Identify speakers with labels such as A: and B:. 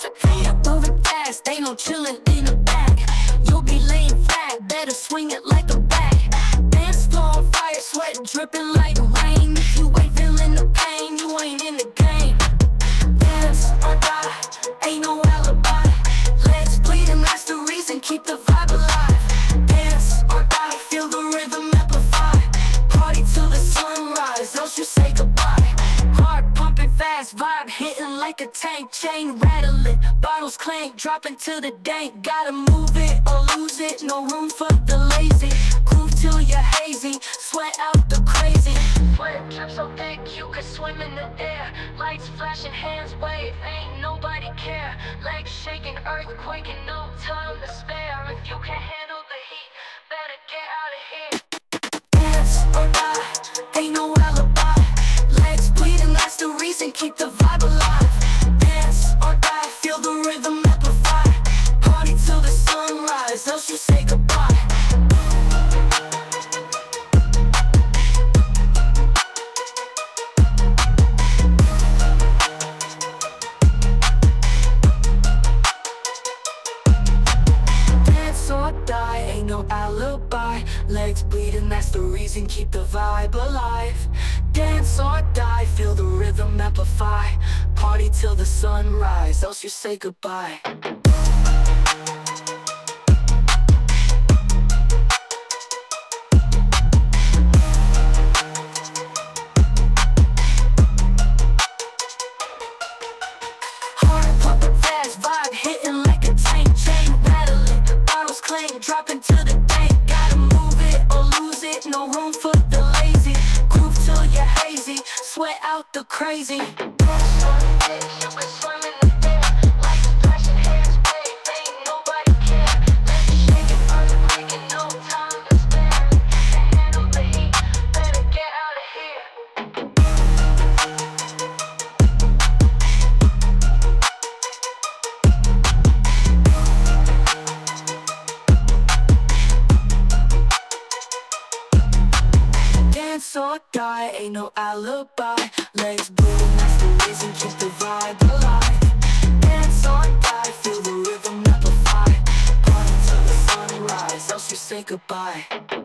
A: Moving fast, ain't no chillin' in the back. You'll be laying flat, better swing it like a bat. Dance floor on fire, sweat dripping like rain. If you ain't feeling the pain, you ain't in the game. Dance or die, ain't no alibi. Legs bleeding, that's the reason, keep the vibe alive. Dance or die, feel the rhythm amplify. Party till the sunrise, else you say goodbye. Heart pumping fast, vibe hitting like a tank. Chain rattling, bottles clank, dropping to the dank. Gotta move it or lose it, no room for the lazy. Groove till you're hazy, sweat out the crazy. Sweat drip so thick you could swim in the air. Lights flashing, hands wave, ain't nobody care. Legs shaking, earthquaking, no time to spare. If you can't handle the heat, better get out of here. Dance or die, ain't no alibi. Legs bleeding, that's the reason, keep the vibe alive. Dance or die, feel the rhythm amplify. Party till the sunrise, else you say goodbye. Dance or die, ain't no alibi. Legs bleeding, that's the reason, keep the vibe alive. Dance or die, feel the rhythm amplify. Party till the sunrise, else you say goodbye. Heart pumping fast, vibe hitting like a tank. Chain rattling, bottles clank, dropping to the bank. Gotta move it or lose it, no room for the lazy. Groove till you're hazy, sweat out the crazy. Dance or die, ain't no alibi. Legs bleeding, that's the reason, keep the vibe alive. Dance or die, feel the rhythm amplify. Party till the sunrise, else you say goodbye.